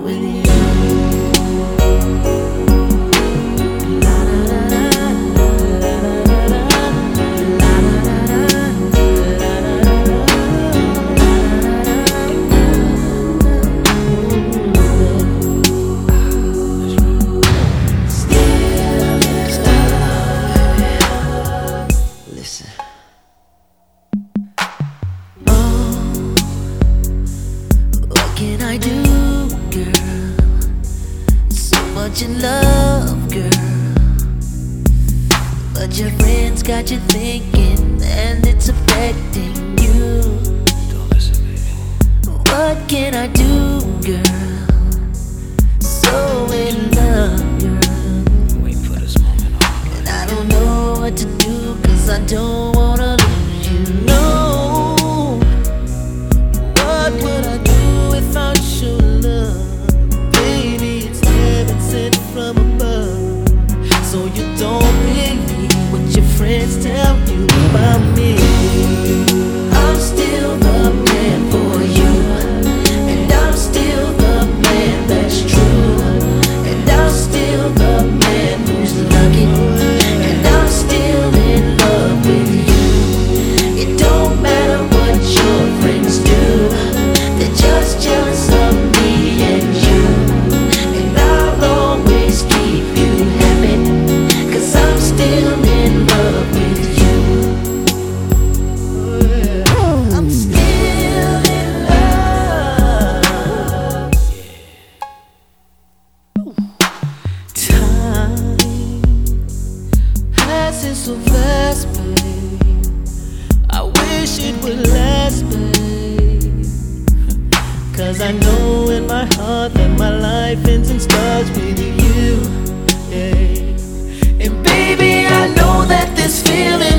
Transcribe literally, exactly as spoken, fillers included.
with you. La da da da, la da da da, la da da da, la da da da. Still, still. Listen. What can I do, girl? So much in love, girl, but your friends got you thinking, and it's affecting you. Don't listen, baby. What can I do, girl? So in love, girl, Wait for this moment all my and I don't know what to do, 'cause I don't wanna lose you. No, what would I do without your love? Baby, it's heaven sent from above. So you don't believe what your friends tell you about me. I'm still the man for you, and I'm still the man that's true, and I'm still the man who's lucky, and I'm still in love with you. It don't matter what your friends do, they're just jealous of me and you, and I'll always keep you happy, 'cause I'm still in love with you. I'm still in love. Time passes so fast, babe. I wish it would last, babe, 'cause I know in my heart that my life ends and starts with you, yeah. And baby, I know that this feeling